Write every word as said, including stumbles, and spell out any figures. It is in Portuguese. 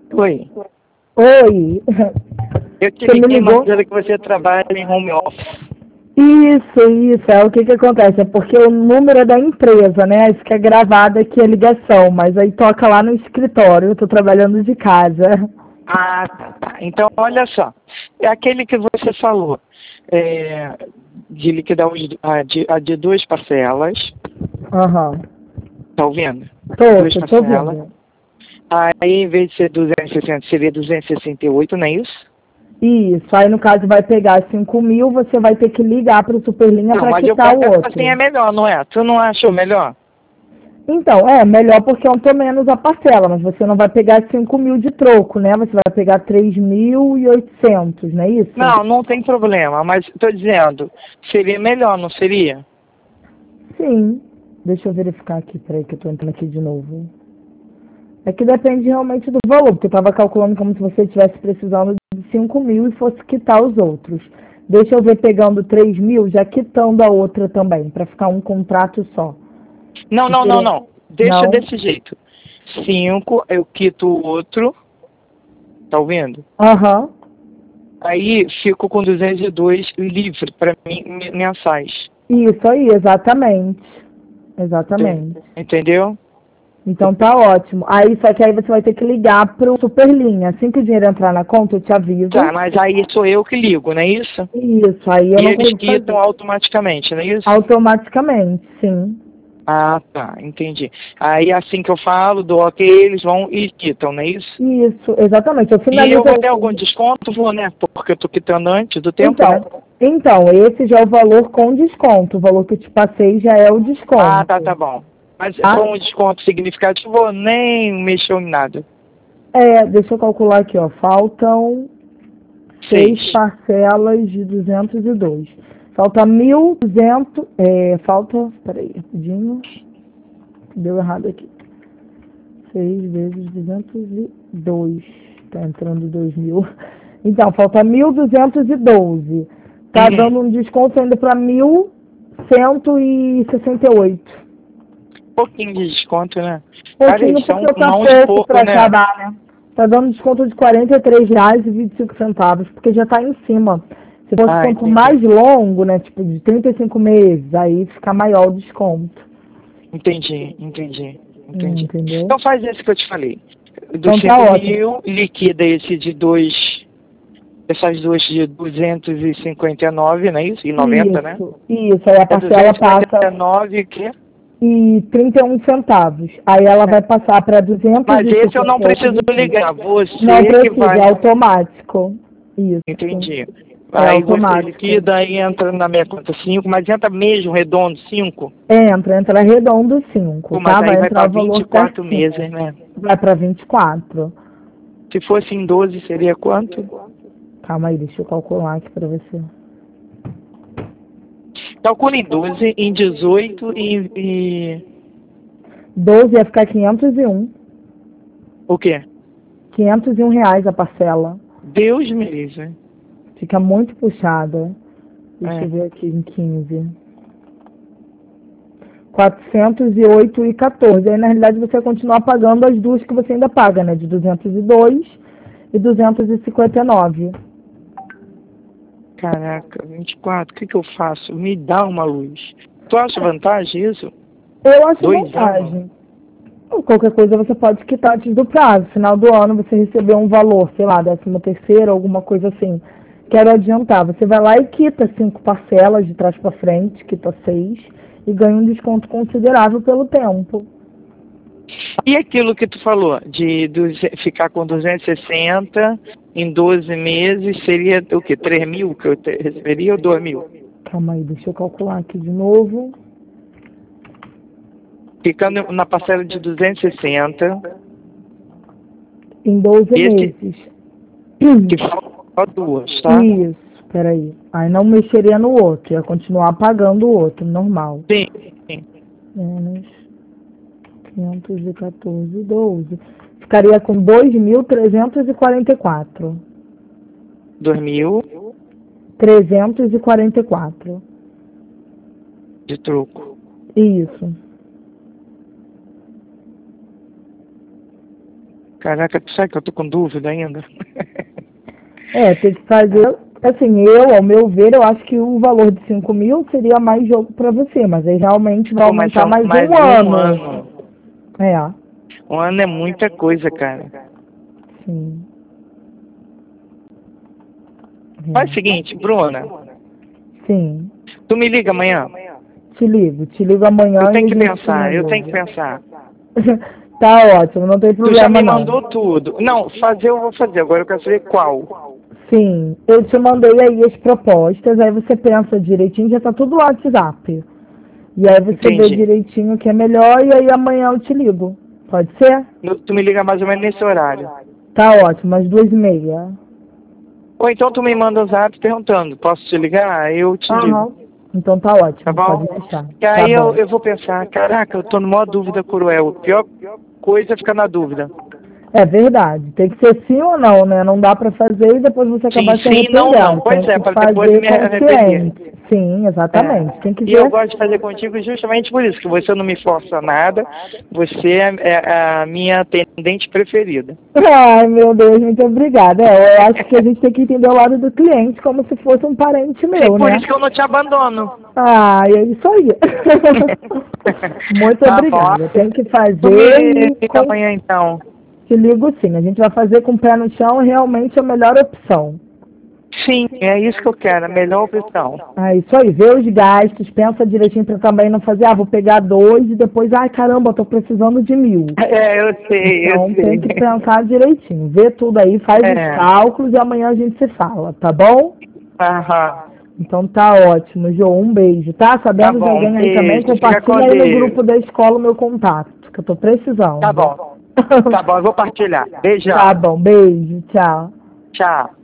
Oi. Oi. Eu te Você me liguei, ligou? mas dizendo que você trabalha em home office. Isso, isso. É o que que acontece? É porque o número é da empresa, né? Isso que é gravado aqui a ligação, mas aí toca lá no escritório. Eu tô trabalhando de casa. Ah, tá, tá. Então, olha só. É aquele que você falou, é, de liquidar os- a, de, a de duas parcelas. Aham. Tá ouvindo? Tô, Duas tô, tô parcelas. vendo. Aí, em vez de ser duzentos e sessenta, seria duzentos e sessenta e oito, não é isso? Isso. Aí, no caso, vai pegar cinco mil, você vai ter que ligar para o Superlinha Não, para mas eu quitar o penso assim é outro. melhor, não é? Tu não achou melhor? Então, é melhor porque aumentou menos a parcela, mas você não vai pegar cinco mil de troco, né? Você vai pegar três mil e oitocentos, não é isso? Não, não tem problema, mas estou dizendo, seria melhor, não seria? Sim. Deixa eu verificar aqui, peraí que eu tô entrando aqui de novo. É que depende realmente do valor, porque eu estava calculando como se você estivesse precisando de cinco mil e fosse quitar os outros. Deixa eu ver pegando três mil, já quitando a outra também, para ficar um contrato só. Não, não, não, Porque- não. Deixa Não? desse jeito. Cinco, eu quito o outro, tá ouvindo? Aham. Aí fico com duzentos e dois livre para mim me- mensais. Isso aí, exatamente. Enten- Exatamente. Entendeu? Então tá ótimo. Aí, só que aí você vai ter que ligar pro Superlinha. Assim que o dinheiro entrar na conta, eu te Tá, aviso. mas aí sou eu que ligo, não é isso? Isso, aí eu E não eles consigo quitam fazer. automaticamente, não é isso? Automaticamente, sim. Ah, tá, entendi. Aí assim que eu falo, dou ok, eles vão e quitam, não é isso? Isso, exatamente. Eu E eu finalizo vou ter algum assim. desconto? Vou, né? Porque eu tô quitando antes do tempo, né? Então, então, esse já é o valor com desconto. O valor que eu te passei já é o Ah, tá, tá desconto. bom. Mas Tá? com um desconto significativo, nem mexeu em nada. É, deixa eu calcular aqui, ó. Faltam seis Seis. parcelas de duzentos e dois. Falta mil e duzentos. É, falta. Peraí, rapidinho. Deu errado aqui. seis vezes duzentos e dois. Tá entrando dois mil. Então, falta mil duzentos e doze. Tá Uhum. dando um desconto ainda para mil cento e sessenta e oito. Pouquinho de desconto, né? Cara, Pouquinho eles porque são tá mão de pouco porco, para né? acabar, né? Tá dando desconto de quarenta e três reais e vinte e cinco centavos, porque já tá em cima. Se fosse Ah, tempo entendi. mais longo, né, tipo de trinta e cinco meses, aí fica maior o desconto. Entendi, entendi, Hum, entendi. entendeu? Então faz esse que eu te falei. Dos Então tá cinco ótimo. mil, liquida esse de dois, essas duas de duzentos e cinquenta e nove, não é isso? E noventa, né? Isso, isso. Aí a É parcela duzentos e cinquenta passa e nove o quê? e trinta e um centavos. Aí ela vai passar para duzentos Mas e esse eu não sessenta e preciso oito. ligar. Não Você que precisa, vai. é automático. Isso. Entendi. É Aí você automático. liquida e entra na minha conta cinco, mas entra mesmo redondo cinco. Entra, entra redondo cinco, Pô, mas tá? aí Vai vai entrar para o vinte valor e quatro certinho. meses, né? Vai para vinte e quatro. Se fosse em doze, seria quanto? Calma aí, deixa eu calcular aqui para você. Calcula em doze, em dezoito e, e... doze ia ficar quinhentos e um. O quê? quinhentos e um reais a parcela. Deus me livre. Fica muito puxada. Deixa É. eu ver aqui em quinze. quatrocentos e oito e quatorze. Aí, na realidade, você vai continuar pagando as duas que você ainda paga, né? De duzentos e dois e duzentos e cinquenta e nove. Caraca, vinte e quatro, o que que eu faço? Me dá uma luz. Tu acha vantagem isso? Eu acho Dois anos? vantagem. Ou qualquer coisa você pode quitar antes do prazo. Final do ano você recebeu um valor, sei lá, décimo terceiro, alguma coisa assim. Quero adiantar. Você vai lá e quita cinco parcelas de trás para frente, quita seis, e ganha um desconto considerável pelo tempo. E aquilo que tu falou, de duze- ficar com duzentos e sessenta em doze meses, seria o quê? três mil que eu te- receberia ou dois mil? Calma aí, deixa eu calcular aqui de novo. Ficando na parcela de duzentos e sessenta, Em doze esse meses. que falta só duas, tá? Isso, peraí. Aí não mexeria no outro, ia continuar pagando o outro, normal. Sim, sim. Menos quinhentos e quatorze, doze. Ficaria com dois mil trezentos e quarenta e quatro. dois mil trezentos e quarenta e quatro. de troco. Isso. Caraca, tu sabe que eu tô com dúvida ainda? É, tem que fazer. Assim, eu, ao meu ver, eu acho que o valor de cinco mil seria mais jogo para você, mas aí realmente vai Pô, mas aumentar são mais, mais um, um ano. ano. É, Um ano é muita coisa, cara. sim. Faz o É. seguinte, Bruna, Sim. tu me liga amanhã? Te ligo, te ligo amanhã Eu e tenho a que gente pensar, eu tenho que resolve. pensar. Tá ótimo, não tem Tu já problema me não. mandou tudo. Não, fazer eu vou fazer, agora eu quero saber qual. Sim, eu te mandei aí as propostas, aí você pensa direitinho, já tá tudo no WhatsApp. E aí você vê Entendi. direitinho o que é melhor e aí amanhã eu te ligo. Pode ser? Tu me liga mais ou menos nesse horário. Tá ótimo, às duas e meia. Ou então tu me manda um zap perguntando, posso te ligar? Eu te ligo. Aham. Então tá Tá ótimo, bom? pode deixar. Que Tá aí eu, bom. eu vou pensar, caraca, eu tô numa dúvida cruel. A pior coisa é ficar na dúvida. É verdade. Tem que ser sim ou não, né? Não dá pra fazer e depois você Sim, acabar se sim, não, não. arrependendo. Pois Tem é, que para depois fazer me arrepender. consciente. Sim, É. exatamente. Tem que E eu ver. gosto de fazer contigo justamente por isso, que você não me força nada, você é é a minha atendente preferida. Ai, meu Deus, muito obrigada. É, eu acho que a gente tem que entender o lado do cliente como se fosse um parente Sim, meu, por né? isso que eu não te abandono. Ah, é isso aí. Muito Tá bom. obrigada. Tem que Tu me fazer e liga com... amanhã então. te ligo sim. A gente vai fazer com o pé no chão realmente a melhor opção. Sim, é isso que eu quero, a melhor opção. Ah, isso aí. Vê os gastos, pensa direitinho para também não fazer, ah, vou pegar dois e depois, ai caramba, tô precisando de mil. É, eu sei, eu Então tem sei. que pensar direitinho. Vê tudo aí, faz os É, cálculos e amanhã a gente se fala, tá bom? aham. Então tá ótimo, Jô. Um beijo, tá? Tá Sabendo de bom, alguém aí também, beijo, fica com compartilha aí no Deus. grupo da escola o meu contato, que eu tô Tá precisando. bom, tá bom, eu vou partilhar. Tá Beijão, bom, beijo, tchau. tchau.